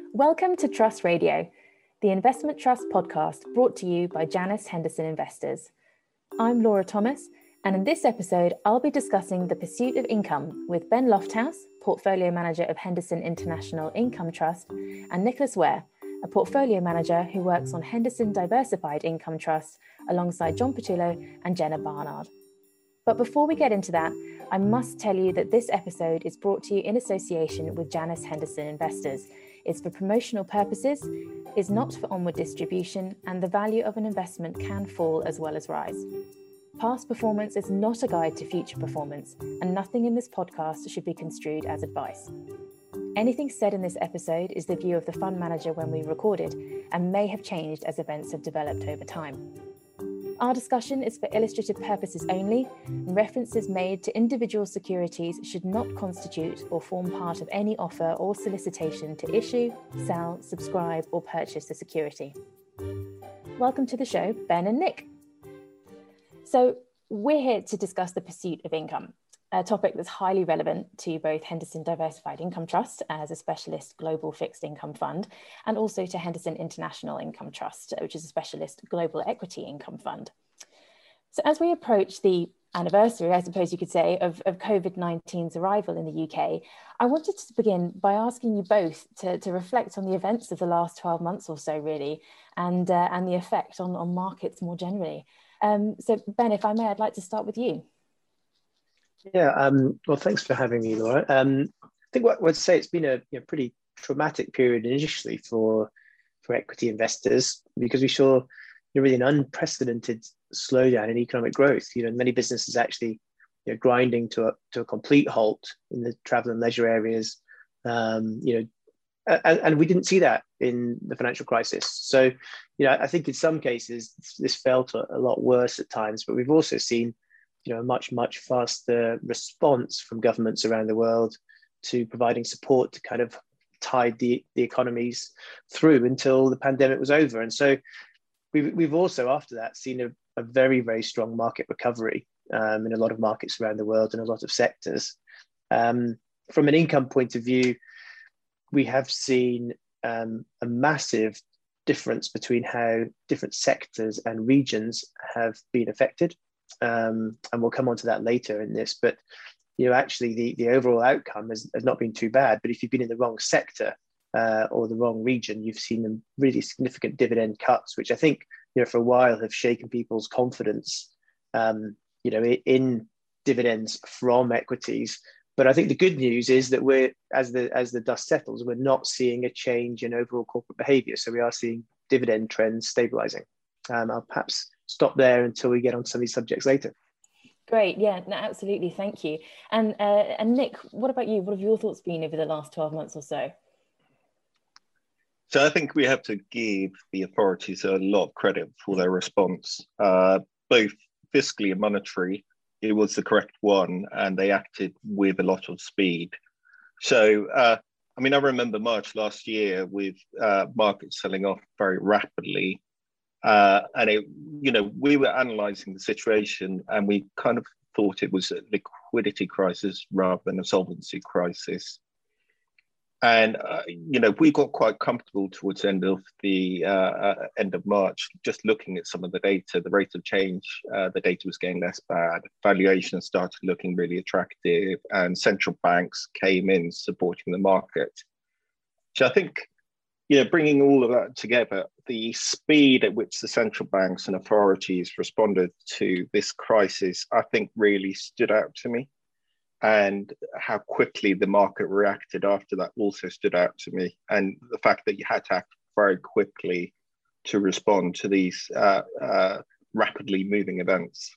Welcome to Trust Radio, the investment trust podcast brought to you by Janus Henderson Investors. I'm Laura Thomas, and in this episode, I'll be discussing the pursuit of income with Ben Lofthouse, Portfolio Manager of Henderson International Income Trust, and Nicholas Ware, a Portfolio Manager who works on Henderson Diversified Income Trust alongside John Patillo and Jenna Barnard. But before we get into that, I must tell you that this episode is brought to you in association with Janus Henderson Investors. It's for promotional purposes, is not for onward distribution, and the value of an investment can fall as well as rise. Past performance is not a guide to future performance, and nothing in this podcast should be construed as advice. Anything said in this episode is the view of the fund manager when we recorded, and may have changed as events have developed over time. Our discussion is for illustrative purposes only, and references made to individual securities should not constitute or form part of any offer or solicitation to issue, sell, subscribe, or purchase a security. Welcome to the show, Ben and Nick. So we're here to discuss the pursuit of income, a topic that's highly relevant to both Henderson Diversified Income Trust as a specialist global fixed income fund, and also to Henderson International Income Trust, which is a specialist global equity income fund. So as we approach the anniversary, I suppose you could say, of COVID-19's arrival in the UK, I wanted to begin by asking you both to reflect on the events of the last 12 months or so, really, and the effect on markets more generally. So Ben, if I may, I'd like to start with you. Yeah, well, thanks for having me, Laura. I think what I'd say, it's been a pretty traumatic period initially for equity investors, because we saw really an unprecedented slowdown in economic growth. Many businesses actually grinding to a complete halt in the travel and leisure areas. And we didn't see that in the financial crisis. So, I think in some cases this felt a lot worse at times, but we've also seen a much faster response from governments around the world to providing support to kind of tide the economies through until the pandemic was over. And so we've also after that seen a very, very strong market recovery in a lot of markets around the world and a lot of sectors. From an income point of view, we have seen a massive difference between how different sectors and regions have been affected. And we'll come on to that later in this, but actually the overall outcome has not been too bad. But if you've been in the wrong sector or the wrong region, you've seen them really significant dividend cuts, which I think for a while have shaken people's confidence in dividends from equities. But I think the good news is that we're, as the dust settles, we're not seeing a change in overall corporate behavior. So we are seeing dividend trends stabilizing. I'll perhaps stop there until we get on some of these subjects later. Great, yeah, no, absolutely, thank you. And Nick, what about you? What have your thoughts been over the last 12 months or so? So I think we have to give the authorities a lot of credit for their response, both fiscally and monetary. It was the correct one, and they acted with a lot of speed. So, I remember March last year with markets selling off very rapidly. And we were analysing the situation, and we kind of thought it was a liquidity crisis rather than a solvency crisis. And we got quite comfortable towards the end of March, just looking at some of the data, the rate of change. The data was getting less bad. Valuations started looking really attractive, and central banks came in supporting the market. So I think, bringing all of that together, the speed at which the central banks and authorities responded to this crisis, I think really stood out to me. And how quickly the market reacted after that also stood out to me. And the fact that you had to act very quickly to respond to these rapidly moving events.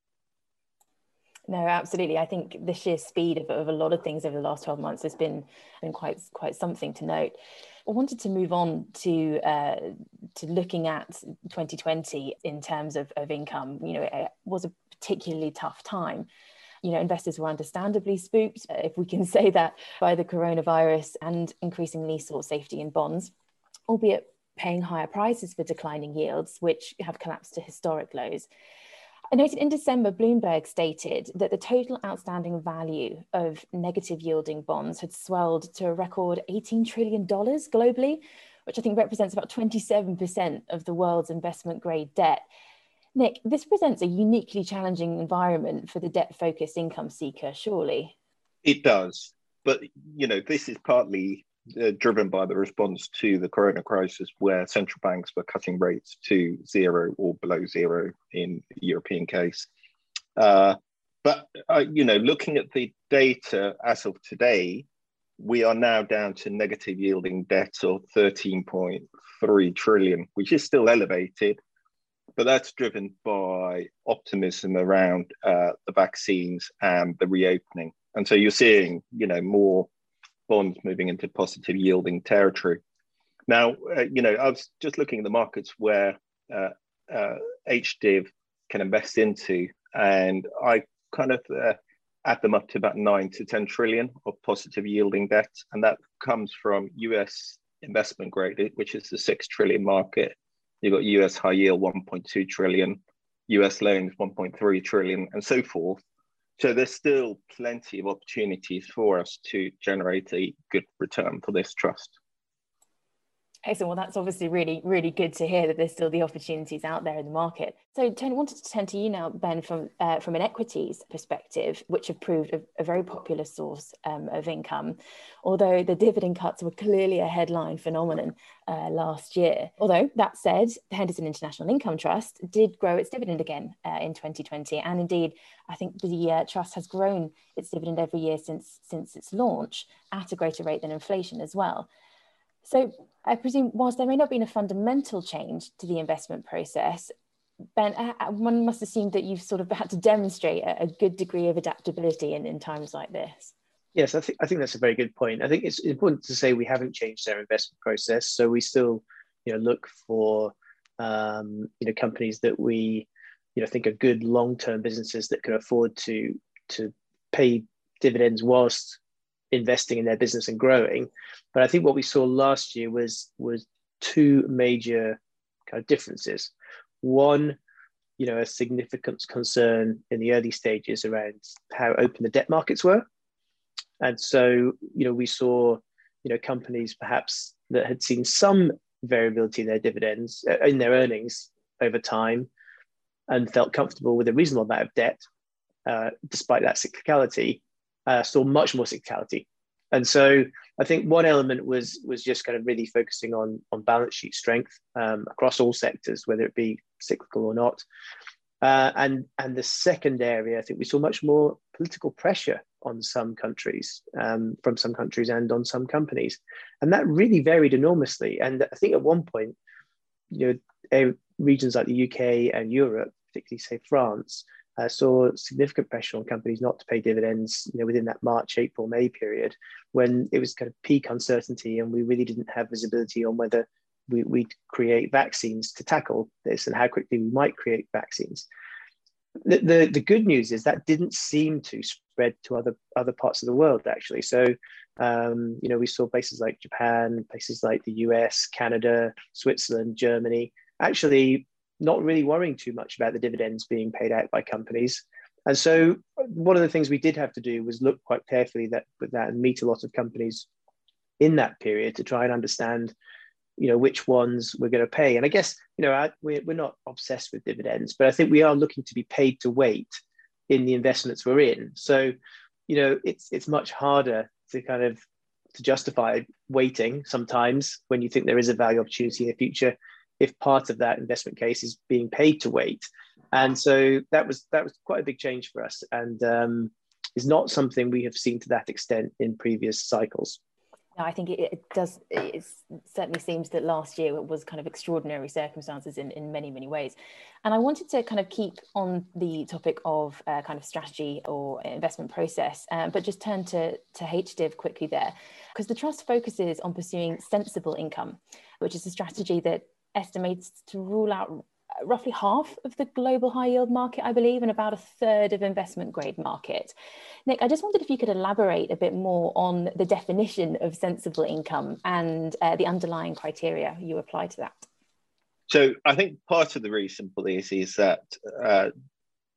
No, absolutely. I think the sheer speed of a lot of things over the last 12 months has been quite something to note. I wanted to move on to looking at 2020 in terms of income. It was a particularly tough time. Investors were understandably spooked, if we can say that, by the coronavirus, and increasingly sought safety in bonds, albeit paying higher prices for declining yields, which have collapsed to historic lows. I noted in December, Bloomberg stated that the total outstanding value of negative yielding bonds had swelled to a record $18 trillion globally, which I think represents about 27% of the world's investment grade debt. Nick, this presents a uniquely challenging environment for the debt-focused income seeker, surely? It does. But, this is partly driven by the response to the corona crisis, where central banks were cutting rates to zero or below zero in the European case. But looking at the data as of today, we are now down to negative yielding debt of 13.3 trillion, which is still elevated, but that's driven by optimism around the vaccines and the reopening. And so you're seeing, more bonds moving into positive yielding territory. Now, I was just looking at the markets where HDIV can invest into, and I kind of add them up to about 9 to 10 trillion of positive yielding debt. And that comes from US investment grade, which is the 6 trillion market. You've got US high yield, 1.2 trillion, US loans, 1.3 trillion, and so forth. So there's still plenty of opportunities for us to generate a good return for this trust. Excellent. Well, that's obviously really, really good to hear that there's still the opportunities out there in the market. So Tony, I wanted to turn to you now, Ben, from an equities perspective, which have proved a very popular source of income, although the dividend cuts were clearly a headline phenomenon last year. Although that said, the Henderson International Income Trust did grow its dividend again in 2020. And indeed, I think the trust has grown its dividend every year since its launch at a greater rate than inflation as well. So I presume, whilst there may not have been a fundamental change to the investment process, Ben, one must assume that you've sort of had to demonstrate a good degree of adaptability in times like this. Yes, I think that's a very good point. I think it's important to say we haven't changed our investment process, so we still, look for, companies that we, think are good long-term businesses that can afford to pay dividends whilst investing in their business and growing. But I think what we saw last year was two major kind of differences. One, a significant concern in the early stages around how open the debt markets were. And so, we saw, companies perhaps that had seen some variability in their dividends, in their earnings over time, and felt comfortable with a reasonable amount of debt, despite that cyclicality, saw much more cyclicality. And so I think one element was just kind of really focusing on balance sheet strength across all sectors, whether it be cyclical or not. And the second area, I think we saw much more political pressure on some countries, from some countries and on some companies. And that really varied enormously. And I think at one point, regions like the UK and Europe, particularly say France, saw significant pressure on companies not to pay dividends, within that March, April, May period, when it was kind of peak uncertainty and we really didn't have visibility on whether we'd create vaccines to tackle this and how quickly we might create vaccines. The good news is that didn't seem to spread to other parts of the world, actually. So, we saw places like Japan, places like the US, Canada, Switzerland, Germany, actually not really worrying too much about the dividends being paid out by companies. And so one of the things we did have to do was look quite carefully with that and meet a lot of companies in that period to try and understand, which ones we're going to pay. And I guess, we're not obsessed with dividends, but I think we are looking to be paid to wait in the investments we're in. So, it's much harder to justify waiting sometimes when you think there is a value opportunity in the future, if part of that investment case is being paid to wait. And so that was quite a big change for us, and is not something we have seen to that extent in previous cycles. No, I think it does. It certainly seems that last year it was kind of extraordinary circumstances in many, many ways. And I wanted to kind of keep on the topic of kind of strategy or investment process, but just turn to HDIV quickly there, because the trust focuses on pursuing sensible income, which is a strategy that estimates to rule out roughly half of the global high yield market, I believe, and about a third of investment grade market. Nick, I just wondered if you could elaborate a bit more on the definition of sensible income and the underlying criteria you apply to that. So I think part of the reason for this is that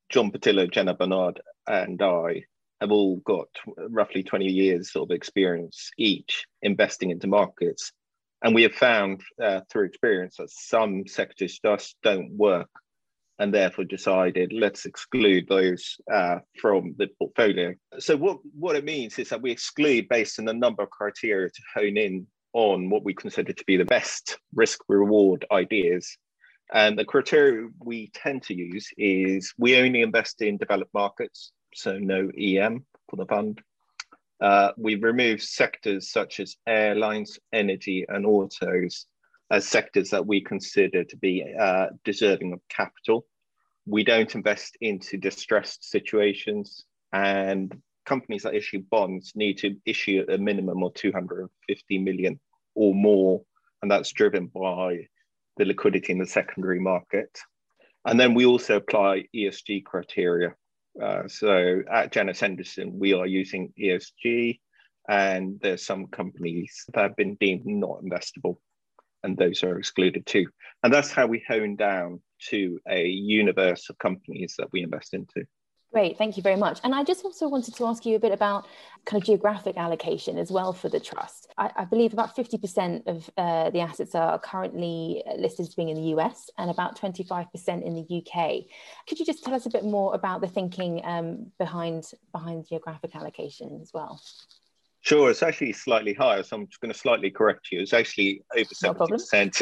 John Patillo, Jenna Bernard, and I have all got roughly 20 years sort of experience each investing into markets. And we have found through experience that some sectors just don't work, and therefore decided let's exclude those from the portfolio. So what it means is that we exclude based on a number of criteria to hone in on what we consider to be the best risk reward ideas. And the criteria we tend to use is we only invest in developed markets, so no EM for the fund. We remove sectors such as airlines, energy, and autos as sectors that we consider to be deserving of capital. We don't invest into distressed situations, and companies that issue bonds need to issue a minimum of 250 million or more, and that's driven by the liquidity in the secondary market. And then we also apply ESG criteria. So at Janus Henderson, we are using ESG, and there's some companies that have been deemed not investable, and those are excluded too. And that's how we hone down to a universe of companies that we invest into. Great, thank you very much. And I just also wanted to ask you a bit about kind of geographic allocation as well for the trust. I believe about 50% of the assets are currently listed as being in the US and about 25% in the UK. Could you just tell us a bit more about the thinking behind geographic allocation as well? Sure, it's actually slightly higher, so I'm just going to slightly correct you. It's actually over 70%.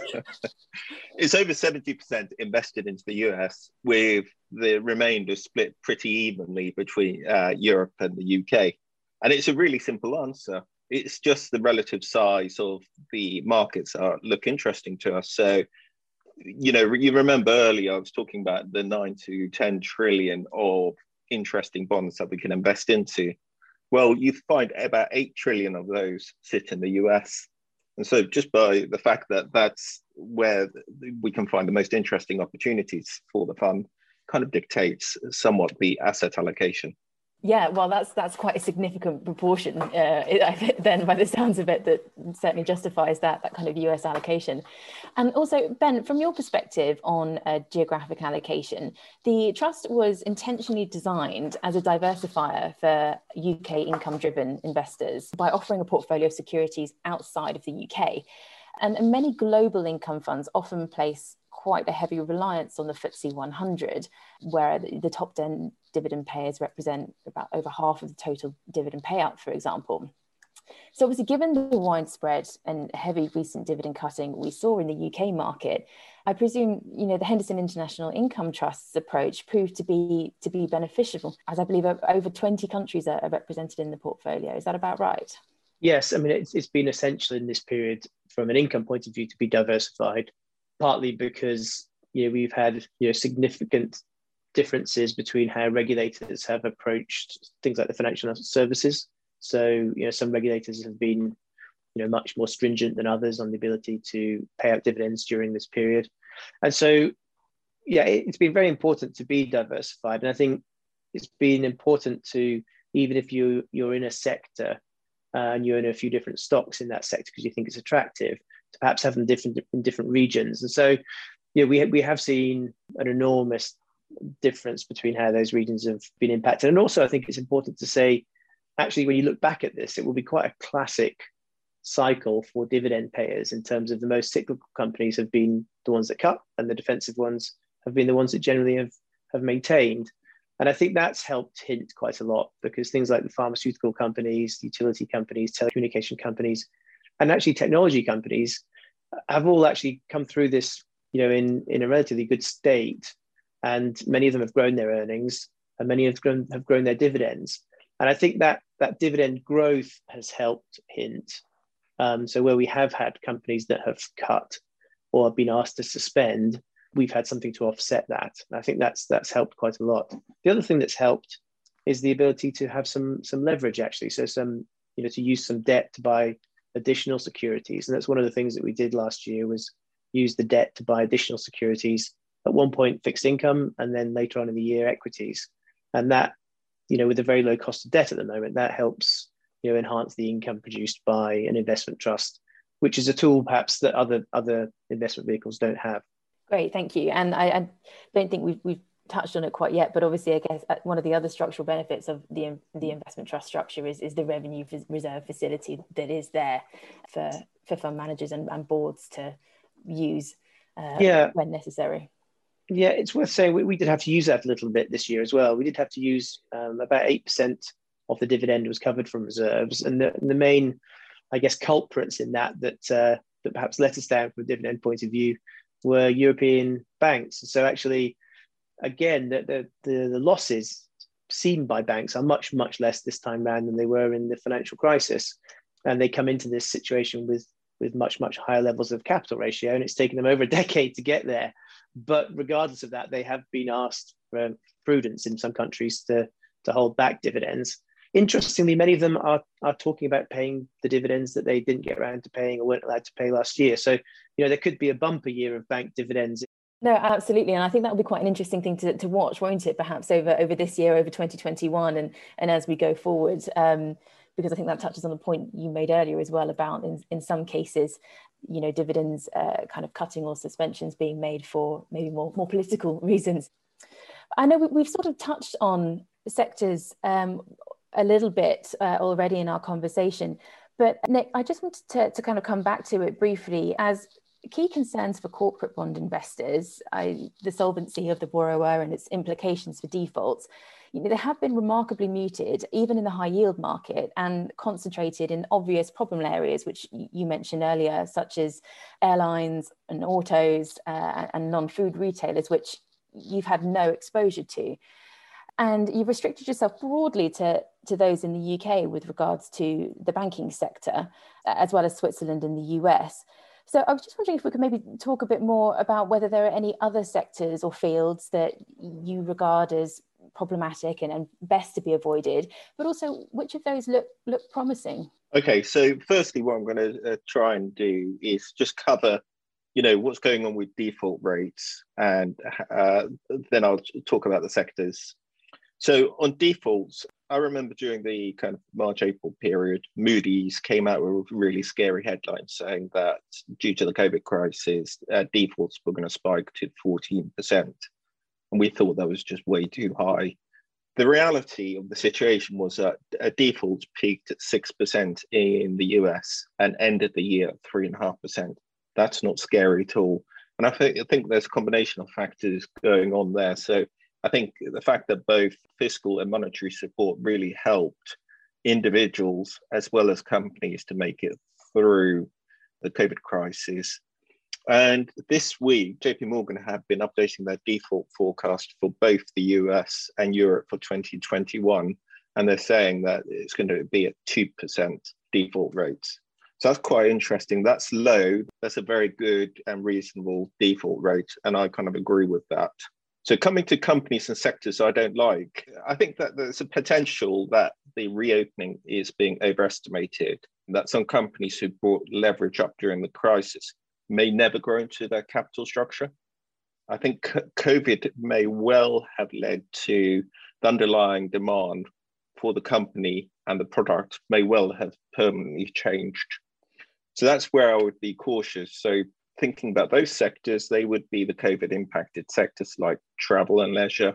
It's over 70% invested into the US, with the remainder split pretty evenly between Europe and the UK. And it's a really simple answer. It's just the relative size of the markets that look interesting to us. So, you remember earlier I was talking about the 9 to 10 trillion of interesting bonds that we can invest into. Well, you find about 8 trillion of those sit in the US. And so just by the fact that that's where we can find the most interesting opportunities for the fund kind of dictates somewhat the asset allocation. Yeah, well, that's quite a significant proportion then by the sounds of it, that certainly justifies that kind of US allocation. And also, Ben, from your perspective on geographic allocation, the trust was intentionally designed as a diversifier for UK income-driven investors by offering a portfolio of securities outside of the UK. And many global income funds often place quite a heavy reliance on the FTSE 100, where the top 10 dividend payers represent about over half of the total dividend payout, for example. So obviously, given the widespread and heavy recent dividend cutting we saw in the UK market, I presume, the Henderson International Income Trust's approach proved to be beneficial, as I believe over 20 countries are represented in the portfolio. Is that about right? Yes, I mean, it's been essential in this period from an income point of view to be diversified, partly because we've had significant differences between how regulators have approached things like the financial services. So some regulators have been much more stringent than others on the ability to pay out dividends during this period. And so it's been very important to be diversified. And I think it's been important to, even if you're in a sector and you're in a few different stocks in that sector because you think it's attractive, to perhaps have them in different regions. And so we have seen an enormous difference between how those regions have been impacted. And also I think it's important to say, actually, when you look back at this, it will be quite a classic cycle for dividend payers in terms of the most cyclical companies have been the ones that cut, and the defensive ones have been the ones that generally have maintained. And I think that's helped hint quite a lot, because things like the pharmaceutical companies, utility companies, telecommunication companies, and actually technology companies have all actually come through this, in a relatively good state. And many of them have grown their earnings, and many have grown their dividends. And I think that dividend growth has helped hint. So where we have had companies that have cut or have been asked to suspend, we've had something to offset that. And I think that's helped quite a lot. The other thing that's helped is the ability to have some leverage, actually. So to use some debt to buy additional securities. And that's one of the things that we did last year, was use the debt to buy additional securities, at one point fixed income, and then later on in the year equities. And that, with a very low cost of debt at the moment, that helps enhance the income produced by an investment trust, which is a tool perhaps that other investment vehicles don't have. Great, thank you. And I don't think we've touched on it quite yet, but obviously I guess one of the other structural benefits of the investment trust structure is the revenue reserve facility that is there for fund managers and boards to use when necessary. Yeah, it's worth saying we did have to use that a little bit this year as well. We did have to use about 8% of the dividend was covered from reserves, and the main, I guess, culprits in that perhaps let us down from a dividend point of view were European banks. So actually, again, the losses seen by banks are much less this time around than they were in the financial crisis, and they come into this situation with much higher levels of capital ratio, and it's taken them over a decade to get there. But regardless of that, they have been asked for prudence in some countries to hold back dividends. Interestingly, many of them are talking about paying the dividends that they didn't get around to paying or weren't allowed to pay last year. So, there could be a bumper year of bank dividends. No, absolutely. And I think that will be quite an interesting thing to watch, won't it? Perhaps over this year, over 2021 and as we go forward. Because I think that touches on the point you made earlier as well about in some cases, dividends kind of cutting or suspensions being made for maybe more political reasons. I know we've sort of touched on sectors a little bit already in our conversation, but Nick, I just wanted to kind of come back to it briefly as key concerns for corporate bond investors, the solvency of the borrower and its implications for defaults. They have been remarkably muted, even in the high yield market, and concentrated in obvious problem areas, which you mentioned earlier, such as airlines and autos and non-food retailers, which you've had no exposure to. And you've restricted yourself broadly to those in the UK with regards to the banking sector, as well as Switzerland and the US. So I was just wondering if we could maybe talk a bit more about whether there are any other sectors or fields that you regard as problematic and best to be avoided, but also which of those look promising? Okay, so firstly, what I'm going to try and do is just cover, what's going on with default rates, and then I'll talk about the sectors. So on defaults, I remember during the kind of March-April period, Moody's came out with really scary headlines saying that due to the COVID crisis, defaults were going to spike to 14%. And we thought that was just way too high. The reality of the situation was that defaults peaked at 6% in the US and ended the year at 3.5%. That's not scary at all. And I think there's a combination of factors going on there. So I think the fact that both fiscal and monetary support really helped individuals as well as companies to make it through the COVID crisis. And this week, JP Morgan have been updating their default forecast for both the US and Europe for 2021. And they're saying that it's going to be at 2% default rates. So that's quite interesting. That's low. That's a very good and reasonable default rate. And I kind of agree with that. So coming to companies and sectors I don't like, I think that there's a potential that the reopening is being overestimated, that some companies who brought leverage up during the crisis may never grow into their capital structure. I think COVID may well have led to the underlying demand for the company and the product may well have permanently changed. So that's where I would be cautious. So thinking about those sectors, they would be the COVID impacted sectors like travel and leisure,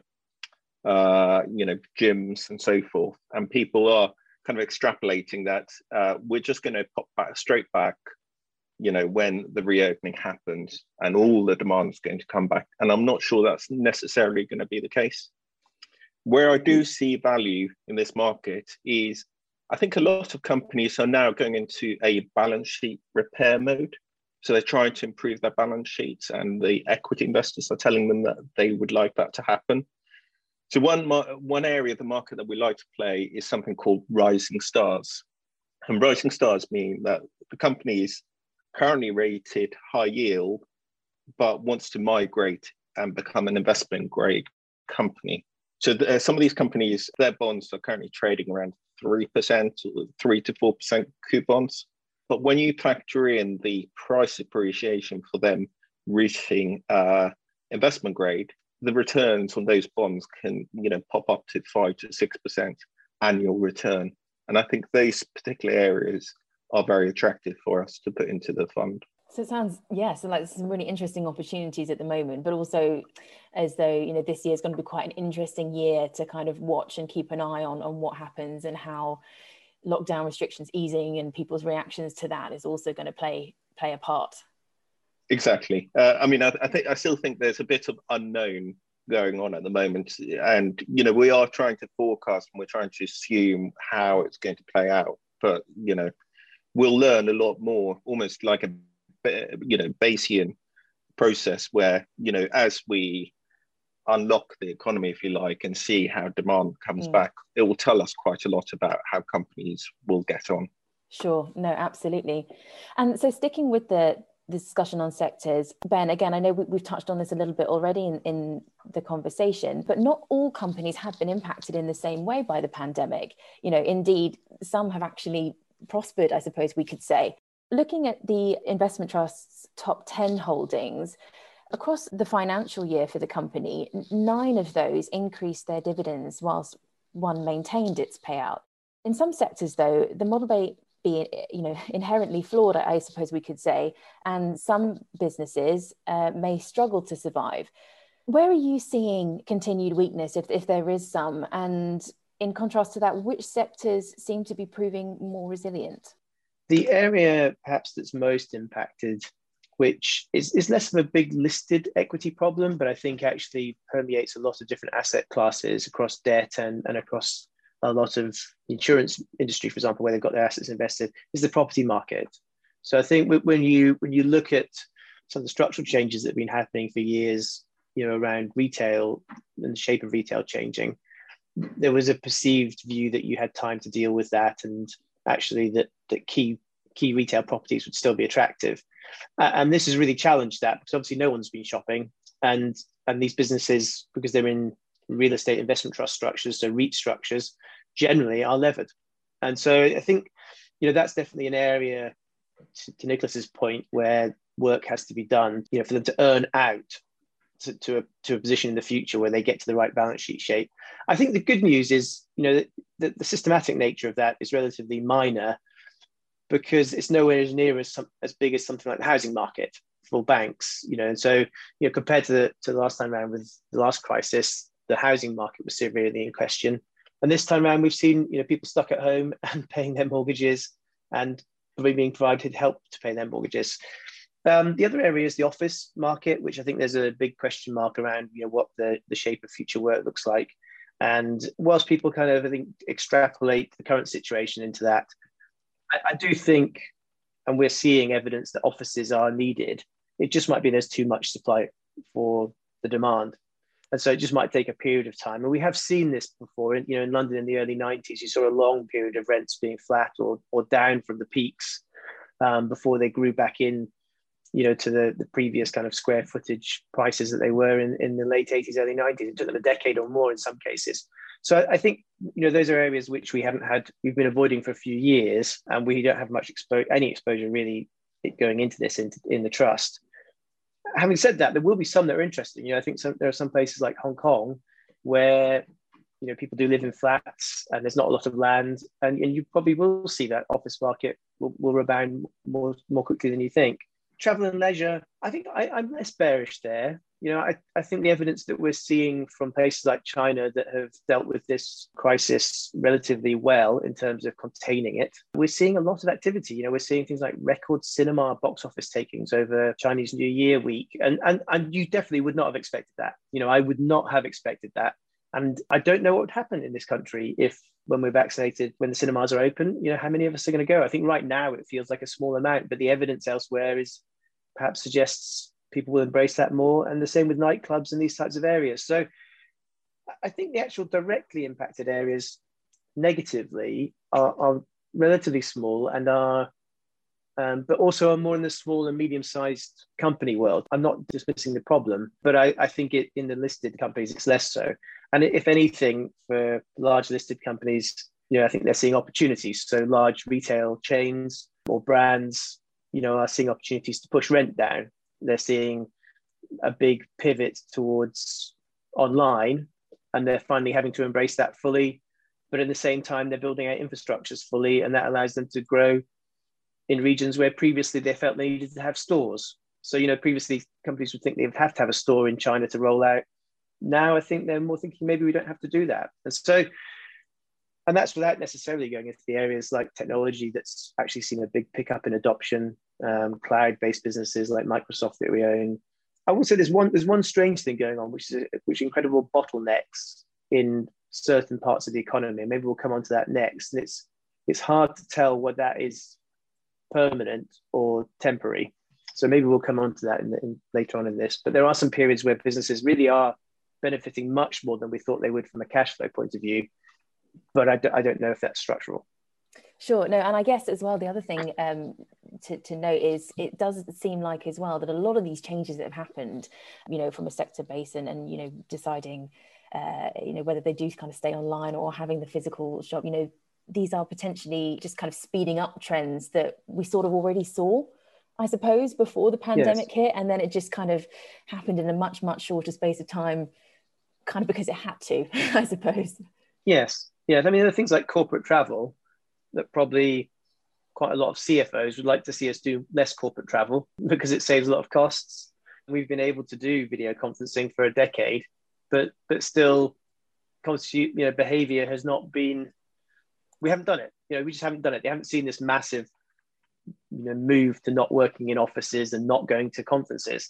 gyms and so forth. And people are kind of extrapolating that we're just going to pop straight back, when the reopening happens and all the demand is going to come back. And I'm not sure that's necessarily going to be the case. Where I do see value in this market is I think a lot of companies are now going into a balance sheet repair mode. So they're trying to improve their balance sheets, and the equity investors are telling them that they would like that to happen. So one area of the market that we like to play is something called rising stars. And rising stars mean that the company is currently rated high yield, but wants to migrate and become an investment grade company. So some of these companies, their bonds are currently trading around 3%, 3 to 4% coupons. But when you factor in the price appreciation for them reaching investment grade, the returns on those bonds can, pop up to 5 to 6% annual return. And I think those particular areas are very attractive for us to put into the fund. So it sounds, so like some really interesting opportunities at the moment, but also as though, this year is going to be quite an interesting year to kind of watch and keep an eye on what happens and how lockdown restrictions easing and people's reactions to that is also going to play a part. Exactly. I still think there's a bit of unknown going on at the moment, and we are trying to forecast and we're trying to assume how it's going to play out. But we'll learn a lot more, almost like a Bayesian process where as we unlock the economy, if you like, and see how demand comes back, it will tell us quite a lot about how companies will get on. Sure, no, absolutely. And so sticking with the discussion on sectors, Ben, again, I know we've touched on this a little bit already in the conversation, but not all companies have been impacted in the same way by the pandemic. Indeed, some have actually prospered, I suppose we could say. Looking at the investment trust's top 10 holdings, across the financial year for the company, 9 of those increased their dividends whilst one maintained its payout. In some sectors, though, the model may be inherently flawed, I suppose we could say, and some businesses may struggle to survive. Where are you seeing continued weakness, if there is some? And in contrast to that, which sectors seem to be proving more resilient? The area perhaps that's most impacted, which is less of a big listed equity problem, but I think actually permeates a lot of different asset classes across debt and across a lot of insurance industry, for example, where they've got their assets invested, is the property market. So I think when you look at some of the structural changes that have been happening for years, around retail and the shape of retail changing, there was a perceived view that you had time to deal with that, and actually that key retail properties would still be attractive. And this has really challenged that, because obviously no one's been shopping, and these businesses, because they're in real estate investment trust structures, so REIT structures, generally are levered. And so I think, that's definitely an area, to Nicholas's point, where work has to be done, for them to earn out to a position in the future where they get to the right balance sheet shape. I think the good news is, that the systematic nature of that is relatively minor, because it's nowhere near as big as something like the housing market for banks, and so, compared to the last time around with the last crisis, the housing market was severely in question. And this time around, we've seen, people stuck at home and paying their mortgages and being provided help to pay their mortgages. The other area is the office market, which I think there's a big question mark around, what the shape of future work looks like. And whilst people kind of, I think, extrapolate the current situation into that, I do think, and we're seeing evidence that offices are needed. It just might be there's too much supply for the demand. And so it just might take a period of time. And we have seen this before. In London in the early 90s, you saw a long period of rents being flat or down from the peaks before they grew back in, to the previous kind of square footage prices that they were in the late 80s, early 90s. It took them a decade or more in some cases. So I think, those are areas which we've been avoiding for a few years, and we don't have much any exposure really going into this in the trust. Having said that, there will be some that are interesting. I think there are some places like Hong Kong where, people do live in flats and there's not a lot of land, and you probably will see that office market will rebound more quickly than you think. Travel and leisure, I think I'm less bearish there. I think the evidence that we're seeing from places like China that have dealt with this crisis relatively well in terms of containing it, we're seeing a lot of activity. We're seeing things like record cinema box office takings over Chinese New Year week. And you definitely would not have expected that. I would not have expected that. And I don't know what would happen in this country if, when we're vaccinated, when the cinemas are open, how many of us are going to go? I think right now it feels like a small amount, but the evidence elsewhere perhaps suggests people will embrace that more. And the same with nightclubs and these types of areas. So I think the actual directly impacted areas negatively are relatively small and but also are more in the small and medium-sized company world. I'm not dismissing the problem, but I think in the listed companies, it's less so. And if anything, for large listed companies, I think they're seeing opportunities. So large retail chains or brands, are seeing opportunities to push rent down. They're seeing a big pivot towards online, and they're finally having to embrace that fully. But at the same time, they're building out infrastructures fully, and that allows them to grow in regions where previously they felt they needed to have stores. So, previously companies would think they would have to have a store in China to roll out. Now I think they're more thinking maybe we don't have to do that. And that's without necessarily going into the areas like technology that's actually seen a big pickup in adoption, cloud-based businesses like Microsoft that we own. I will say there's one strange thing going on, which is incredible bottlenecks in certain parts of the economy. Maybe we'll come on to that next. And it's hard to tell whether that is permanent or temporary. So maybe we'll come on to that later on in this. But there are some periods where businesses really are benefiting much more than we thought they would from a cash flow point of view. But I don't know if that's structural. Sure. No, and I guess as well, the other thing to note is it does seem like as well that a lot of these changes that have happened, from a sector base and deciding, whether they do kind of stay online or having the physical shop, these are potentially just kind of speeding up trends that we sort of already saw, I suppose, before the pandemic hit. And then it just kind of happened in a much, much shorter space of time, kind of because it had to, I suppose. Yes. I mean, there are things like corporate travel that probably quite a lot of CFOs would like to see us do less corporate travel because it saves a lot of costs. We've been able to do video conferencing for a decade, but still, behavior has not been. We haven't done it. We just haven't done it. They haven't seen this massive, move to not working in offices and not going to conferences.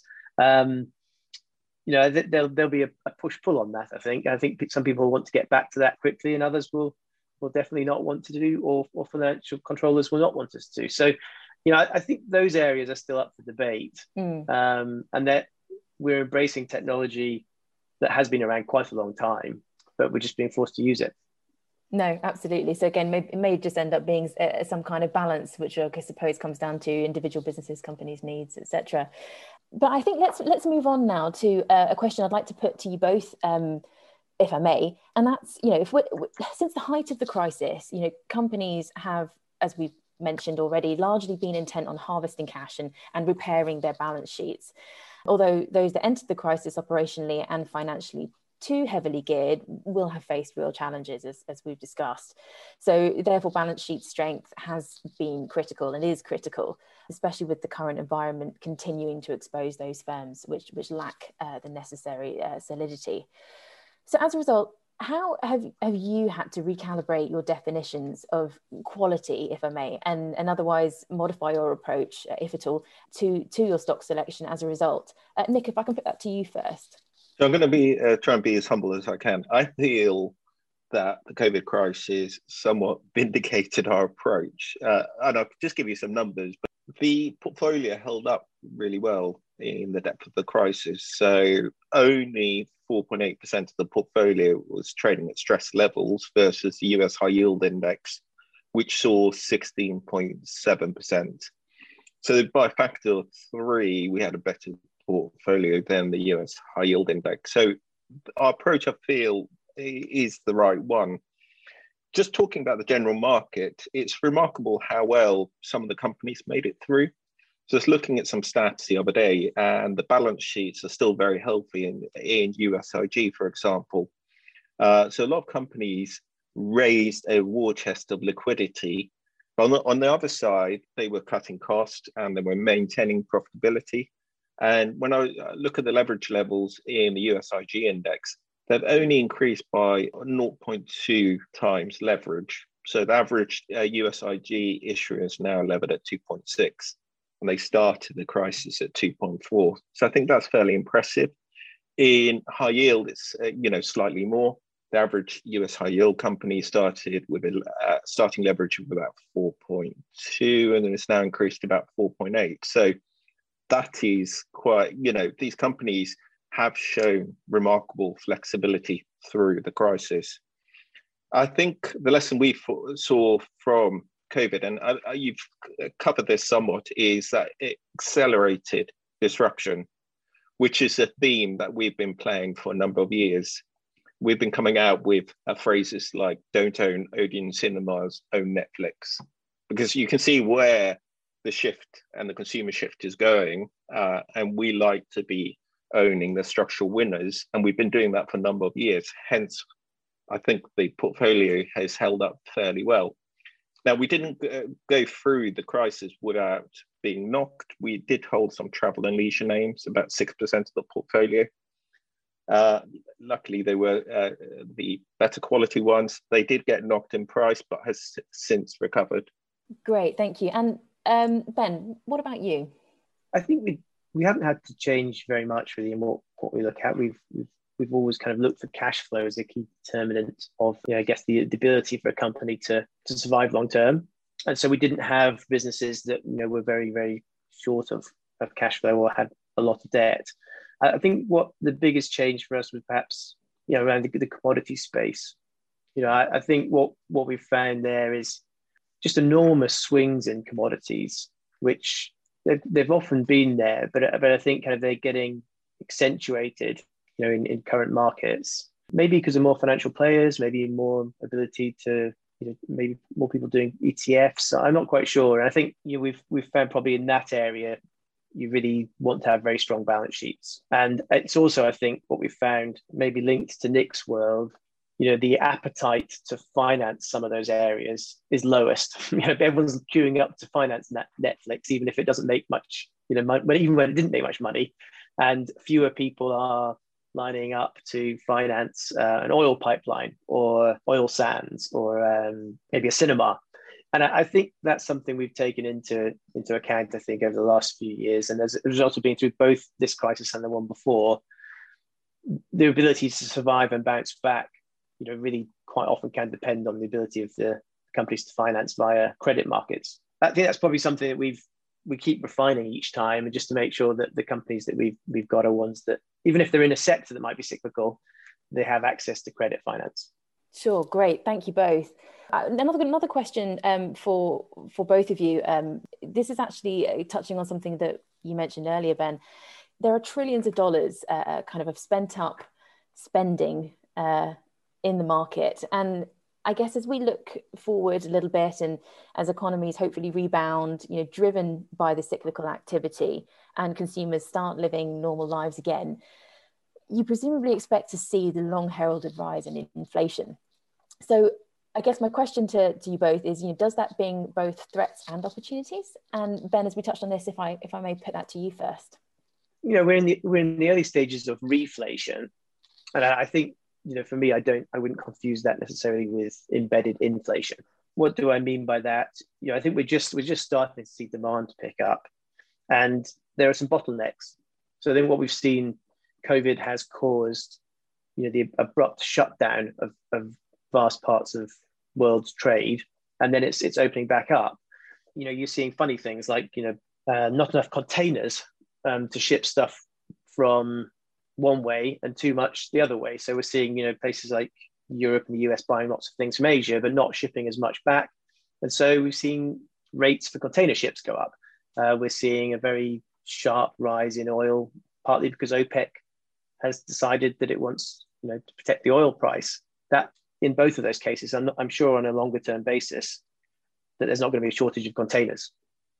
There'll be a push-pull on that, I think. I think some people want to get back to that quickly, and others will definitely not want to do, or financial controllers will not want us to. So, I think those areas are still up for debate. And that we're embracing technology that has been around quite a long time, but we're just being forced to use it. No, absolutely. So again, it may just end up being some kind of balance, which I suppose comes down to individual businesses, companies' needs, etc. But I think let's move on now to a question I'd like to put to you both, if I may. And that's, since the height of the crisis, companies have, as we've mentioned already, largely been intent on harvesting cash and repairing their balance sheets. Although those that entered the crisis operationally and financially too heavily geared will have faced real challenges, as we've discussed. So therefore, balance sheet strength has been critical and is critical, especially with the current environment continuing to expose those firms which lack the necessary solidity. So as a result, how have you had to recalibrate your definitions of quality, if I may, and otherwise modify your approach, if at all, to your stock selection as a result? Nick, if I can put that to you first. So I'm going to try and be as humble as I can. I feel that the COVID crisis somewhat vindicated our approach. And I'll just give you some numbers, but the portfolio held up really well in the depth of the crisis. So only 4.8% of the portfolio was trading at stress levels versus the US high yield index, which saw 16.7%. So by a factor of 3, we had a better portfolio than the US high yield index. So our approach, I feel, is the right one. Just talking about the general market, it's remarkable how well some of the companies made it through. Just looking at some stats the other day, and the balance sheets are still very healthy in USIG, for example. So a lot of companies raised a war chest of liquidity. On the other side, they were cutting costs and they were maintaining profitability. And when I look at the leverage levels in the USIG index, they've only increased by 0.2 times leverage. So the average USIG issuer is now levered at 2.6, and they started the crisis at 2.4. So I think that's fairly impressive. In high yield, it's slightly more. The average US high yield company started with a starting leverage of about 4.2, and then it's now increased to about 4.8. So that is quite, these companies have shown remarkable flexibility through the crisis. I think the lesson we saw from COVID, and you've covered this somewhat, is that it accelerated disruption, which is a theme that we've been playing for a number of years. We've been coming out with phrases like "Don't own Odeon Cinemas, own Netflix," because you can see where the shift and the consumer shift is going, and we like to be owning the structural winners, and we've been doing that for a number of years. Hence, I think the portfolio has held up fairly well. Now, we didn't go through the crisis without being knocked. We did hold some travel and leisure names, about 6% of the portfolio. Luckily, they were the better quality ones. They did get knocked in price, but has since recovered. Great, thank you. And Ben, what about you? I think we haven't had to change very much really in what we look at. We've always kind of looked for cash flow as a key determinant of, I guess, the ability for a company to survive long term. And so we didn't have businesses that were very, very short of cash flow or had a lot of debt. I think what the biggest change for us was perhaps around the commodity space. I think what we've found there is just enormous swings in commodities, which they've often been there, but I think kind of they're getting accentuated in current markets, maybe because of more financial players, maybe more ability to, maybe more people doing ETFs. I'm not quite sure. And I think we've found probably in that area, you really want to have very strong balance sheets. And it's also, I think, what we've found, maybe linked to Nick's world, the appetite to finance some of those areas is lowest. Everyone's queuing up to finance Netflix, even if it doesn't make much, even when it didn't make much money. And fewer people are lining up to finance an oil pipeline or oil sands or maybe a cinema. And I think that's something we've taken into account, I think, over the last few years. And as a result of being through both this crisis and the one before, the ability to survive and bounce back, really quite often can depend on the ability of the companies to finance via credit markets. I think that's probably something that we keep refining each time, and just to make sure that the companies that we've got are ones that, even if they're in a sector that might be cyclical, they have access to credit finance. Sure, great. Thank you both. Another question for both of you. This is actually touching on something that you mentioned earlier, Ben. There are trillions of dollars kind of spent up spending in the market. And I guess as we look forward a little bit, and as economies hopefully rebound, driven by the cyclical activity, and consumers start living normal lives again, you presumably expect to see the long heralded rise in inflation. So I guess my question to you both is, does that bring both threats and opportunities? And Ben, as we touched on this, if I may put that to you first. We're in the early stages of reflation, and I think, for me, I wouldn't confuse that necessarily with embedded inflation. What do I mean by that? I think we're just starting to see demand pick up, and there are some bottlenecks. So then what we've seen, COVID has caused, the abrupt shutdown of vast parts of world's trade, and then it's opening back up. You're seeing funny things like, not enough containers to ship stuff from one way and too much the other way. So we're seeing, places like Europe and the US buying lots of things from Asia, but not shipping as much back. And so we've seen rates for container ships go up. We're seeing a very sharp rise in oil, partly because OPEC has decided that it wants, to protect the oil price. That in both of those cases, I'm sure on a longer term basis, that there's not going to be a shortage of containers.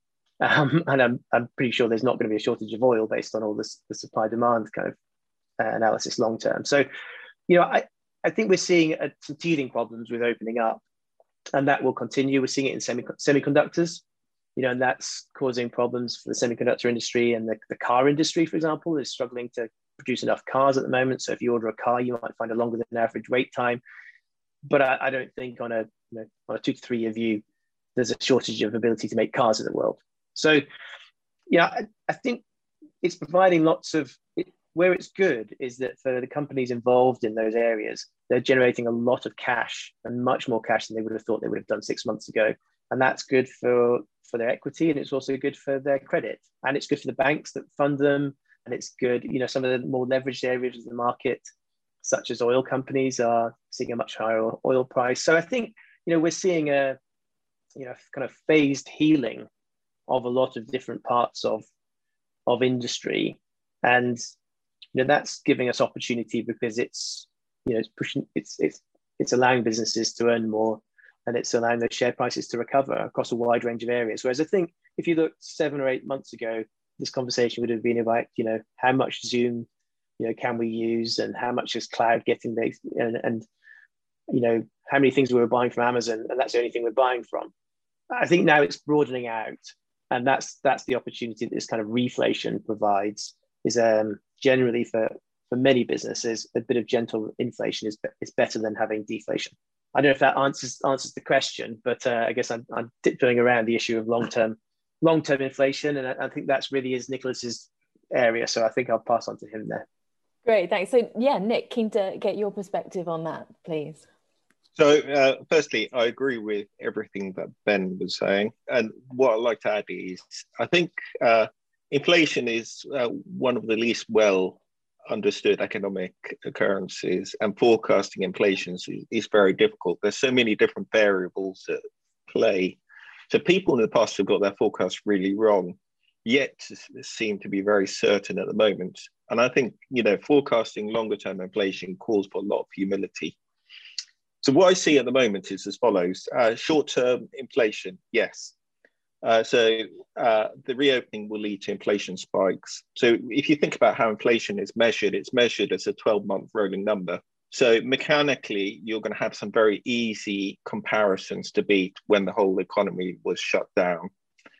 And I'm pretty sure there's not going to be a shortage of oil based on all this, the supply demand kind of analysis long term. So, I think we're seeing some teething problems with opening up, and that will continue. We're seeing it in semiconductors, and that's causing problems for the semiconductor industry, and the car industry, for example, is struggling to produce enough cars at the moment. So if you order a car, you might find a longer than average wait time. But I don't think on a 2 to 3 year view, there's a shortage of ability to make cars in the world. So, I think it's providing lots of, where it's good is that for the companies involved in those areas, they're generating a lot of cash, and much more cash than they would have thought they would have done 6 months ago. And that's good for their equity, and it's also good for their credit. And it's good for the banks that fund them. And it's good, some of the more leveraged areas of the market, such as oil companies, are seeing a much higher oil price. So I think, we're seeing a, kind of phased healing of a lot of different parts of industry. And, that's giving us opportunity, because it's, it's pushing, it's allowing businesses to earn more, and it's allowing those share prices to recover across a wide range of areas. Whereas I think if you looked 7 or 8 months ago, this conversation would have been about, how much Zoom, can we use, and how much is cloud getting based, and how many things we were buying from Amazon, and that's the only thing we're buying from. I think now it's broadening out, and that's the opportunity that this kind of reflation provides. Is generally for many businesses, a bit of gentle inflation is better than having deflation. I don't know if that answers the question, but I guess I'm tiptoeing around the issue of long-term inflation, and I think that's really is Nicholas's area. So I think I'll pass on to him there. Great, thanks. So yeah, Nick, keen to get your perspective on that, please. So firstly, I agree with everything that Ben was saying. And what I'd like to add is, I think inflation is one of the least well understood economic occurrences, and forecasting inflation is very difficult. There's so many different variables at play. So people in the past have got their forecasts really wrong, yet seem to be very certain at the moment. And I think, forecasting longer term inflation calls for a lot of humility. So what I see at the moment is as follows. Short-term inflation, yes. So the reopening will lead to inflation spikes. So if you think about how inflation is measured, it's measured as a 12-month rolling number. So mechanically, you're going to have some very easy comparisons to beat when the whole economy was shut down.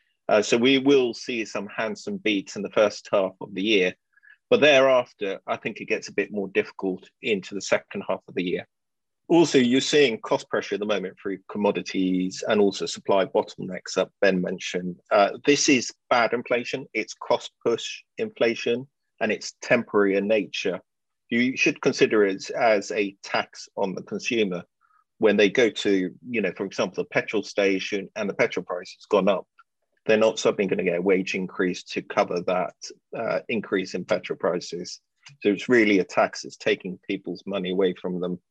So we will see some handsome beats in the first half of the year. But thereafter, I think it gets a bit more difficult into the second half of the year. Also, you're seeing cost pressure at the moment through commodities and also supply bottlenecks that Ben mentioned. This is bad inflation. It's cost push inflation, and it's temporary in nature. You should consider it as a tax on the consumer. When they go to, for example, a petrol station and the petrol price has gone up, they're not suddenly going to get a wage increase to cover that increase in petrol prices. So it's really a tax that's taking people's money away from them.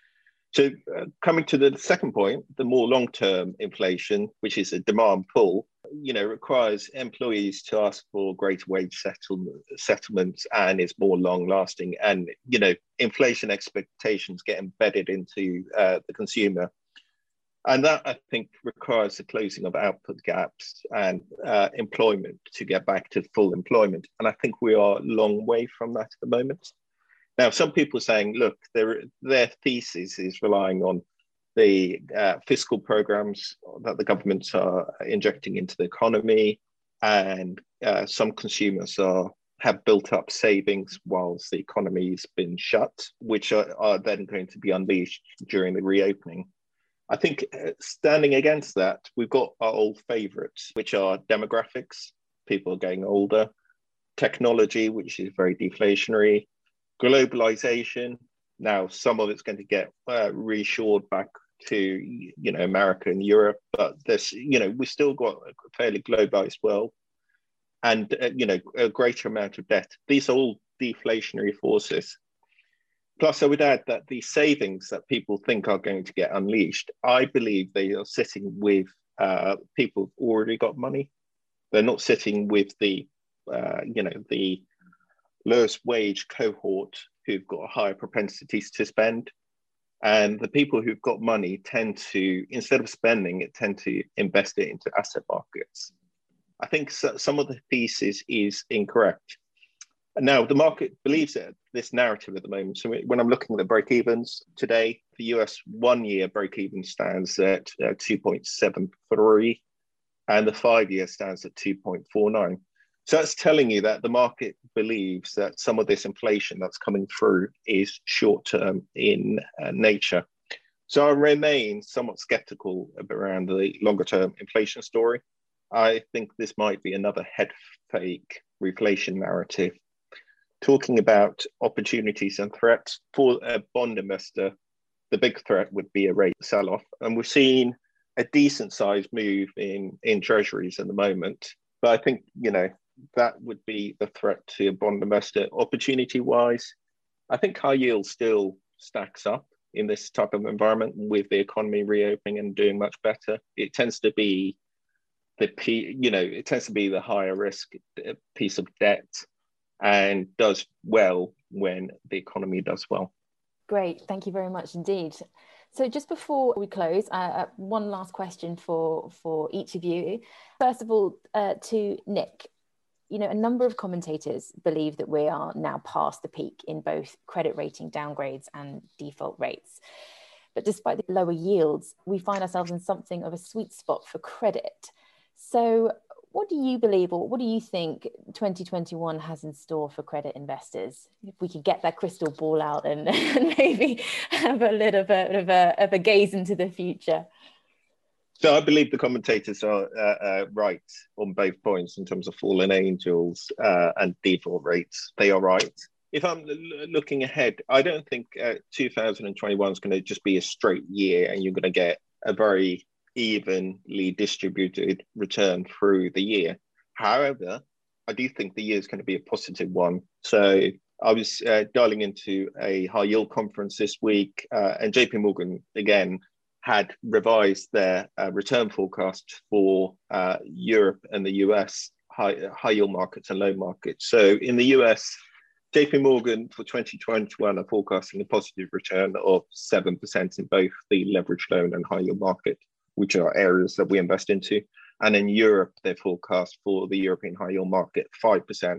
So coming to the second point, the more long-term inflation, which is a demand pull, requires employees to ask for greater wage settlements and is more long-lasting. And, inflation expectations get embedded into the consumer. And that, I think, requires the closing of output gaps and employment to get back to full employment. And I think we are a long way from that at the moment. Now, some people are saying, look, their thesis is relying on the fiscal programs that the governments are injecting into the economy, and some consumers have built up savings whilst the economy's been shut, which are then going to be unleashed during the reopening. I think standing against that, we've got our old favourites, which are demographics. People are getting older, technology, which is very deflationary, globalization. Now, some of it's going to get reshored back to, America and Europe, but we've still got a fairly globalized world and, a greater amount of debt. These are all deflationary forces. Plus, I would add that the savings that people think are going to get unleashed, I believe they are sitting with people who've already got money. They're not sitting with the lowest wage cohort who've got higher propensities to spend. And the people who've got money tend to, instead of spending it, tend to invest it into asset markets. I think some of the thesis is incorrect. Now, the market believes this narrative at the moment. So when I'm looking at the break-evens today, the US 1 year break-even stands at 2.73, and the 5-year stands at 2.49. So that's telling you that the market believes that some of this inflation that's coming through is short-term in nature. So I remain somewhat skeptical around the longer-term inflation story. I think this might be another head fake reflation narrative. Talking about opportunities and threats for a bond investor, the big threat would be a rate sell-off. And we're seeing a decent sized move in treasuries at the moment. But I think, that would be the threat to a bond investor. Opportunity-wise, I think high yield still stacks up in this type of environment with the economy reopening and doing much better. It tends to be the higher risk piece of debt and does well when the economy does well. Great, thank you very much indeed. So just before we close, one last question for each of you. First of all, to Nick, a number of commentators believe that we are now past the peak in both credit rating downgrades and default rates. But despite the lower yields, we find ourselves in something of a sweet spot for credit. So what do you believe, or what do you think 2021 has in store for credit investors? If we could get that crystal ball out and maybe have a little bit of a gaze into the future. So I believe the commentators are right on both points in terms of fallen angels and default rates. They are right. If I'm looking ahead, I don't think 2021 is going to just be a straight year and you're going to get a very evenly distributed return through the year. However, I do think the year is going to be a positive one. So I was dialing into a high yield conference this week, and JP Morgan again had revised their return forecast for Europe and the US high yield markets and loan markets. So in the US, JP Morgan for 2021 are forecasting a positive return of 7% in both the leveraged loan and high yield market, which are areas that we invest into. And in Europe, they forecast for the European high yield market 5%.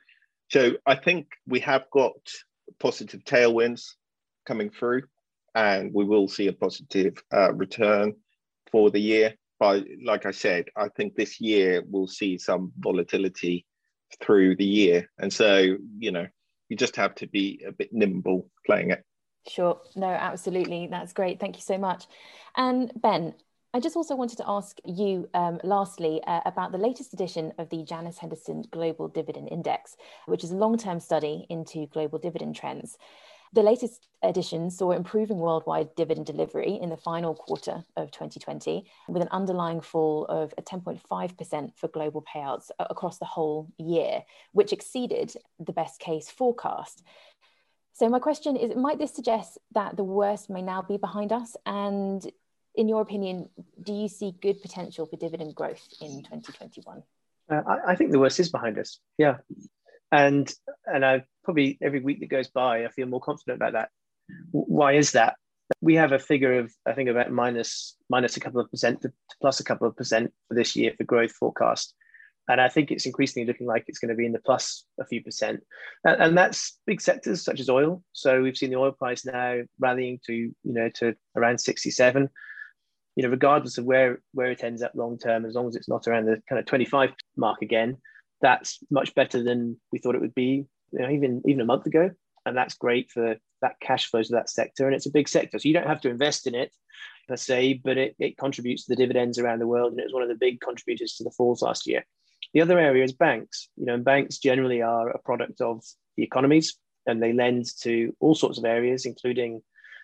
So I think we have got positive tailwinds coming through, and we will see a positive return for the year. But like I said, I think this year we'll see some volatility through the year. And so, you just have to be a bit nimble playing it. Sure. No, absolutely. That's great. Thank you so much. And Ben, I just also wanted to ask you lastly about the latest edition of the Janus Henderson Global Dividend Index, which is a long-term study into global dividend trends. The latest edition saw improving worldwide dividend delivery in the final quarter of 2020, with an underlying fall of 10.5% for global payouts across the whole year, which exceeded the best case forecast. So my question is, might this suggest that the worst may now be behind us? And in your opinion, do you see good potential for dividend growth in 2021? I think the worst is behind us. Yeah. And I probably every week that goes by, I feel more confident about that. Why is that? We have a figure of, I think, about minus a couple of percent to plus a couple of percent for this year for growth forecast. And I think it's increasingly looking like it's going to be in the plus a few percent. And that's big sectors such as oil. So we've seen the oil price now rallying to around 67. Regardless of where it ends up long term, as long as it's not around the kind of 25 mark again, that's much better than we thought it would be, even a month ago. And that's great for that cash flows to that sector. And it's a big sector. So you don't have to invest in it per se, but it contributes to the dividends around the world. And it was one of the big contributors to the falls last year. The other area is banks. And banks generally are a product of the economies, and they lend to all sorts of areas, including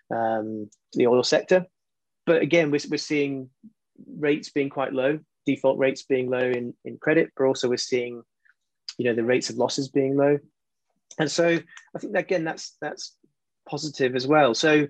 the oil sector. But again, we're seeing rates being quite low, default rates being low in credit, but also we're seeing, the rates of losses being low. And so I think that, again, that's positive as well. So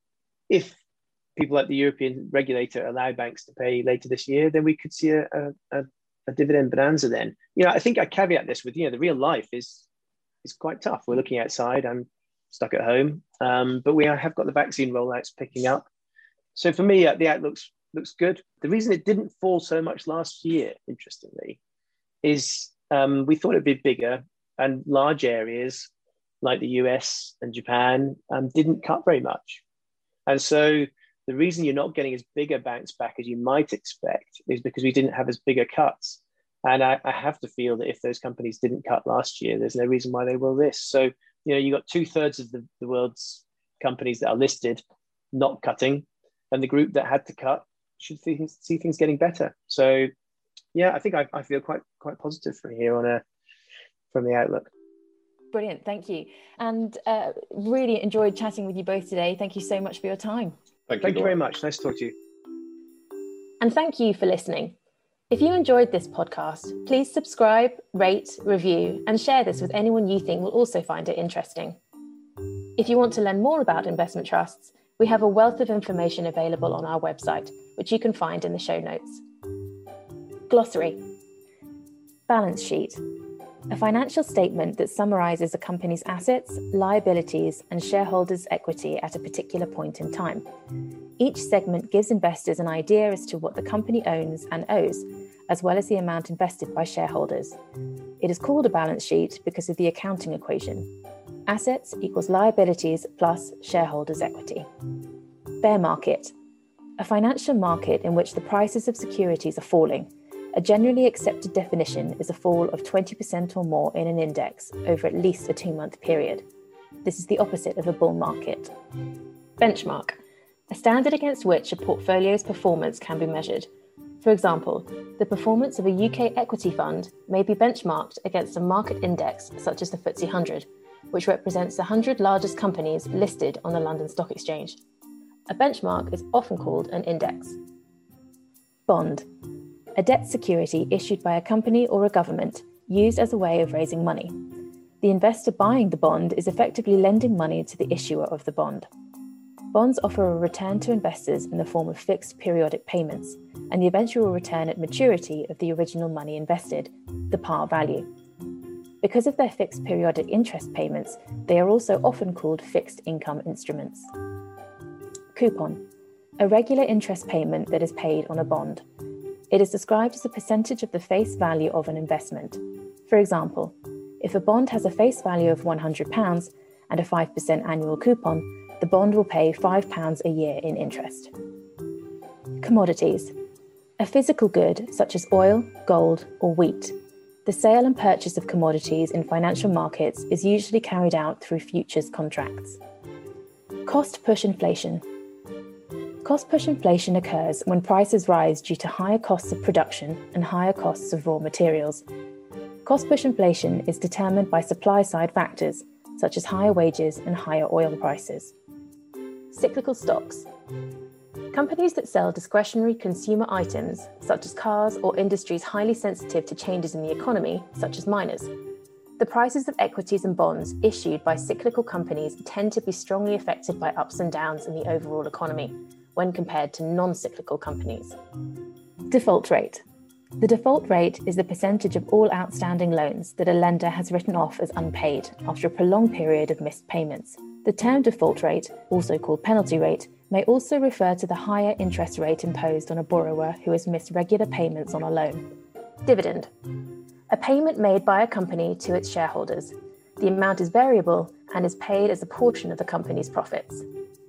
if people like the European regulator allow banks to pay later this year, then we could see a dividend bonanza then. I think I caveat this with, the real life is quite tough. We're looking outside. I'm stuck at home, but we have got the vaccine rollouts picking up. So for me, the outlook looks good. The reason it didn't fall so much last year, interestingly, is we thought it'd be bigger, and large areas like the US and Japan didn't cut very much. And so the reason you're not getting as big a bounce back as you might expect is because we didn't have as big a cuts. And I have to feel that if those companies didn't cut last year, there's no reason why they will this. So, you got 2/3 of the world's companies that are listed not cutting, and the group that had to cut should see things getting better. So, yeah, I think I feel quite positive from here from the outlook. Brilliant, thank you. And really enjoyed chatting with you both today. Thank you so much for your time. Thank you very much. Nice to talk to you. And thank you for listening. If you enjoyed this podcast, please subscribe, rate, review, and share this with anyone you think will also find it interesting. If you want to learn more about investment trusts, we have a wealth of information available on our website, which you can find in the show notes. Glossary. Balance sheet. A financial statement that summarizes a company's assets, liabilities, and shareholders' equity at a particular point in time. Each segment gives investors an idea as to what the company owns and owes, as well as the amount invested by shareholders. It is called a balance sheet because of the accounting equation. Assets equals liabilities plus shareholders' equity. Bear market, a financial market in which the prices of securities are falling. A generally accepted definition is a fall of 20% or more in an index over at least a 2-month period. This is the opposite of a bull market. Benchmark, a standard against which a portfolio's performance can be measured. For example, the performance of a UK equity fund may be benchmarked against a market index such as the FTSE 100, which represents the 100 largest companies listed on the London Stock Exchange. A benchmark is often called an index. Bond, a debt security issued by a company or a government used as a way of raising money. The investor buying the bond is effectively lending money to the issuer of the bond. Bonds offer a return to investors in the form of fixed periodic payments and the eventual return at maturity of the original money invested, the par value. Because of their fixed periodic interest payments, they are also often called fixed income instruments. Coupon, a regular interest payment that is paid on a bond. It is described as a percentage of the face value of an investment. For example, if a bond has a face value of £100 and a 5% annual coupon, the bond will pay £5 a year in interest. Commodities, a physical good such as oil, gold, or wheat. The sale and purchase of commodities in financial markets is usually carried out through futures contracts. Cost push inflation. Cost push inflation occurs when prices rise due to higher costs of production and higher costs of raw materials. Cost push inflation is determined by supply-side factors, such as higher wages and higher oil prices. Cyclical stocks. Companies that sell discretionary consumer items, such as cars or industries highly sensitive to changes in the economy, such as miners. The prices of equities and bonds issued by cyclical companies tend to be strongly affected by ups and downs in the overall economy, when compared to non-cyclical companies. Default rate. The default rate is the percentage of all outstanding loans that a lender has written off as unpaid after a prolonged period of missed payments. The term default rate, also called penalty rate, may also refer to the higher interest rate imposed on a borrower who has missed regular payments on a loan. Dividend. A payment made by a company to its shareholders. The amount is variable and is paid as a portion of the company's profits.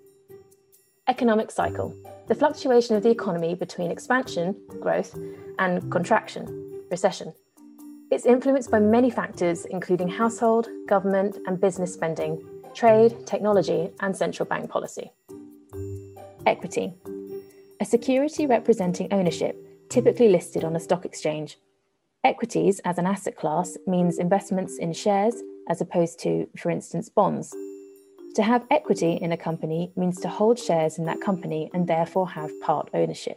Economic cycle. The fluctuation of the economy between expansion, growth, and contraction, recession. It's influenced by many factors, including household, government, and business spending, trade, technology, and central bank policy. Equity. A security representing ownership, typically listed on a stock exchange. Equities as an asset class means investments in shares as opposed to, for instance, bonds. To have equity in a company means to hold shares in that company and therefore have part ownership.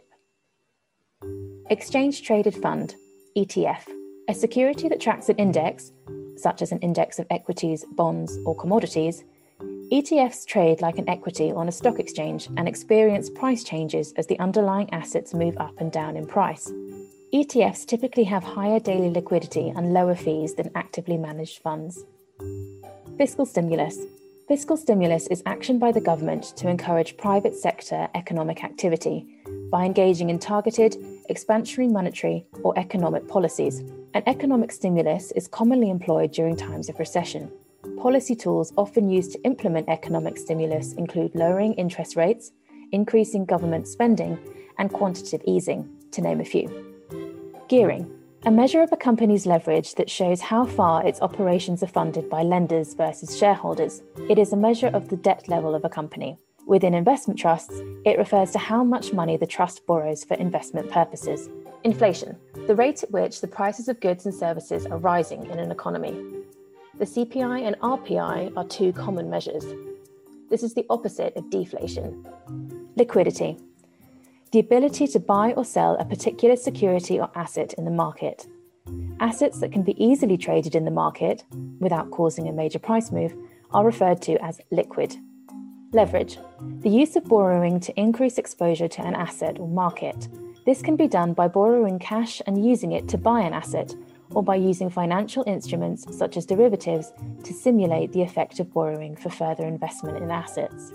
Exchange Traded Fund, ETF, a security that tracks an index, such as an index of equities, bonds, or commodities. ETFs trade like an equity on a stock exchange and experience price changes as the underlying assets move up and down in price. ETFs typically have higher daily liquidity and lower fees than actively managed funds. Fiscal stimulus. Fiscal stimulus is action by the government to encourage private sector economic activity by engaging in targeted, expansionary monetary or economic policies. An economic stimulus is commonly employed during times of recession. Policy tools often used to implement economic stimulus include lowering interest rates, increasing government spending, and quantitative easing, to name a few. Gearing. A measure of a company's leverage that shows how far its operations are funded by lenders versus shareholders. It is a measure of the debt level of a company. Within investment trusts, it refers to how much money the trust borrows for investment purposes. Inflation, the rate at which the prices of goods and services are rising in an economy. The CPI and RPI are two common measures. This is the opposite of deflation. Liquidity. The ability to buy or sell a particular security or asset in the market. Assets that can be easily traded in the market, without causing a major price move, are referred to as liquid. Leverage. The use of borrowing to increase exposure to an asset or market. This can be done by borrowing cash and using it to buy an asset, or by using financial instruments such as derivatives to simulate the effect of borrowing for further investment in assets.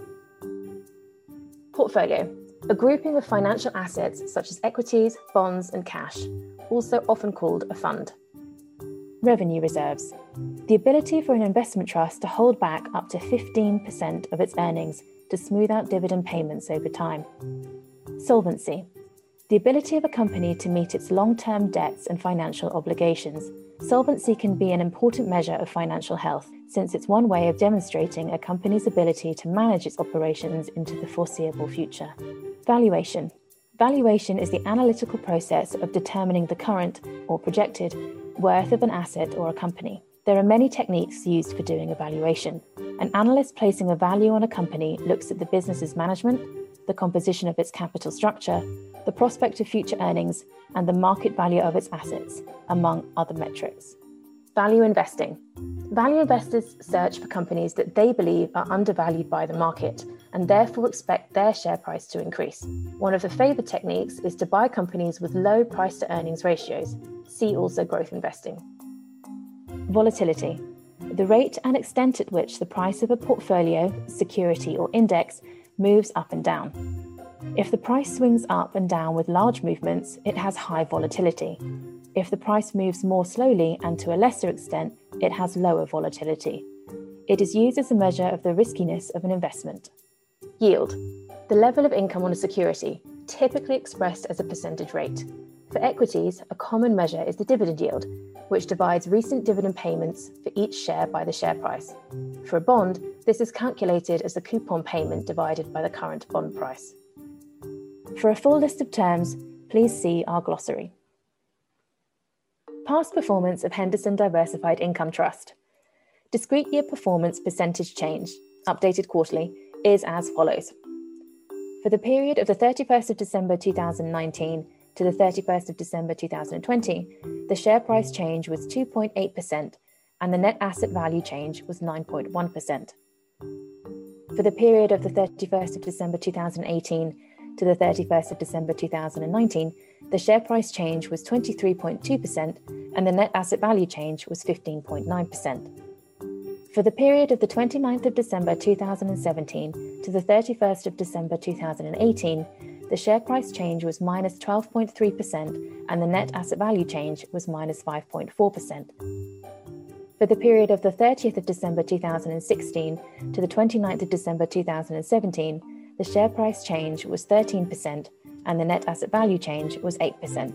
Portfolio. A grouping of financial assets such as equities, bonds, and cash, also often called a fund. Revenue reserves. The ability for an investment trust to hold back up to 15% of its earnings to smooth out dividend payments over time. Solvency. The ability of a company to meet its long-term debts and financial obligations. Solvency can be an important measure of financial health, since it's one way of demonstrating a company's ability to manage its operations into the foreseeable future. Valuation. Valuation is the analytical process of determining the current, or projected, worth of an asset or a company. There are many techniques used for doing a valuation. An analyst placing a value on a company looks at the business's management, the composition of its capital structure, the prospect of future earnings, and the market value of its assets, among other metrics. Value investing. Value investors search for companies that they believe are undervalued by the market and therefore expect their share price to increase. One of the favoured techniques is to buy companies with low price to earnings ratios. See also growth investing. Volatility. The rate and extent at which the price of a portfolio, security, or index moves up and down. If the price swings up and down with large movements, it has high volatility. If the price moves more slowly and to a lesser extent, it has lower volatility. It is used as a measure of the riskiness of an investment. Yield. The level of income on a security, typically expressed as a percentage rate. For equities, a common measure is the dividend yield, which divides recent dividend payments for each share by the share price. For a bond, this is calculated as the coupon payment divided by the current bond price. For a full list of terms, please see our glossary. Past performance of Henderson Diversified Income Trust. Discrete year performance percentage change, updated quarterly, is as follows. For the period of the 31st of December 2019 to the 31st of December 2020, the share price change was 2.8% and the net asset value change was 9.1%. For the period of the 31st of December 2018 to the 31st of December 2019, the share price change was 23.2% and the net asset value change was 15.9%. For the period of the 29th of December 2017 to the 31st of December 2018, the share price change was minus 12.3% and the net asset value change was minus 5.4%. For the period of the 30th of December 2016 to the 29th of December 2017, the share price change was 13% and the net asset value change was 8%.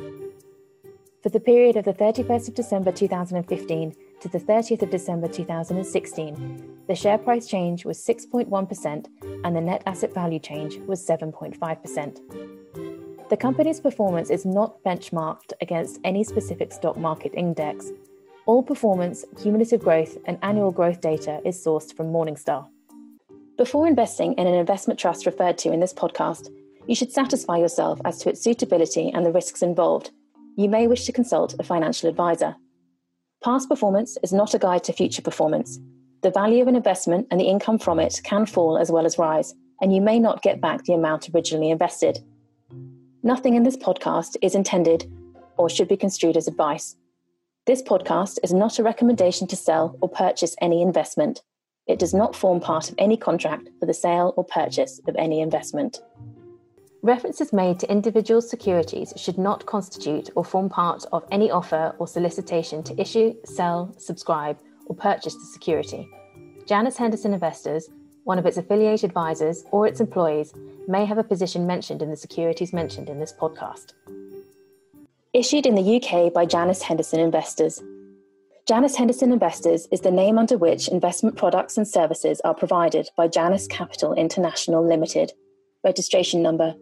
For the period of the 31st of December 2015 to the 30th of December 2016, the share price change was 6.1% and the net asset value change was 7.5%. The company's performance is not benchmarked against any specific stock market index. All performance, cumulative growth, and annual growth data is sourced from Morningstar. Before investing in an investment trust referred to in this podcast, you should satisfy yourself as to its suitability and the risks involved. You may wish to consult a financial advisor. Past performance is not a guide to future performance. The value of an investment and the income from it can fall as well as rise, and you may not get back the amount originally invested. Nothing in this podcast is intended or should be construed as advice. This podcast is not a recommendation to sell or purchase any investment. It does not form part of any contract for the sale or purchase of any investment. References made to individual securities should not constitute or form part of any offer or solicitation to issue, sell, subscribe, or purchase the security. Janus Henderson Investors, one of its affiliate advisors, or its employees may have a position mentioned in the securities mentioned in this podcast. Issued in the UK by Janus Henderson Investors. Janus Henderson Investors is the name under which investment products and services are provided by Janus Capital International Limited, registration number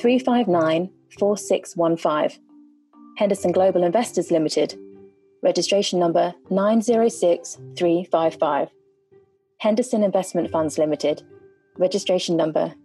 3594615. Henderson Global Investors Limited, registration number 906355. Henderson Investment Funds Limited, registration number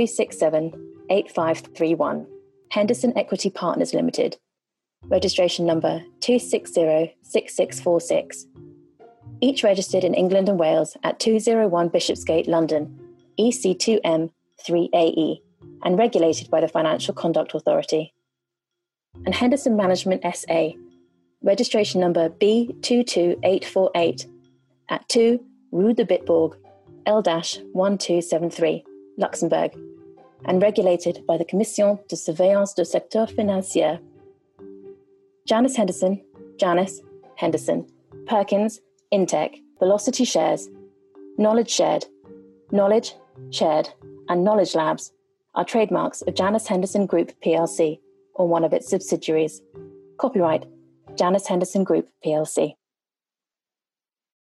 2678531. Henderson Equity Partners Limited, registration number 2606646. Each registered in England and Wales at 201 Bishopsgate, London, EC2M 3AE, and regulated by the Financial Conduct Authority. And Henderson Management SA, registration number B22848, at 2 Rue de Bitbourg, L-1273, Luxembourg, and regulated by the Commission de Surveillance du Secteur Financier. Janus Henderson, Janus, Henderson, Perkins, Intech, Velocity Shares, Knowledge Shared, Knowledge, Shared, and Knowledge Labs are trademarks of Janus Henderson Group plc or one of its subsidiaries. Copyright Janus Henderson Group plc.